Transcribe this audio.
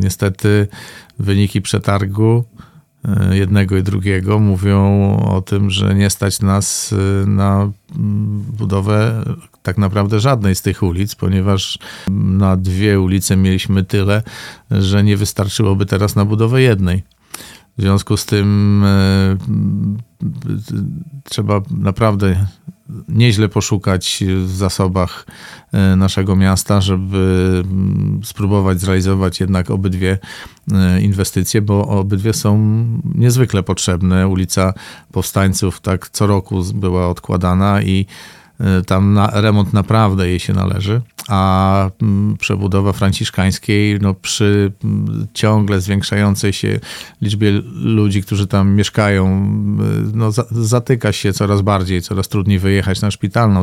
Niestety wyniki przetargu jednego i drugiego mówią o tym, że nie stać nas na budowę tak naprawdę żadnej z tych ulic, ponieważ na 2 ulice mieliśmy tyle, że nie wystarczyłoby teraz na budowę jednej. W związku z tym trzeba naprawdę nieźle poszukać w zasobach naszego miasta, żeby spróbować zrealizować jednak obydwie inwestycje, bo obydwie są niezwykle potrzebne. Ulica Powstańców tak co roku była odkładana i tam remont naprawdę jej się należy, a przebudowa Franciszkańskiej przy ciągle zwiększającej się liczbie ludzi, którzy tam mieszkają, zatyka się coraz bardziej, coraz trudniej wyjechać na Szpitalną.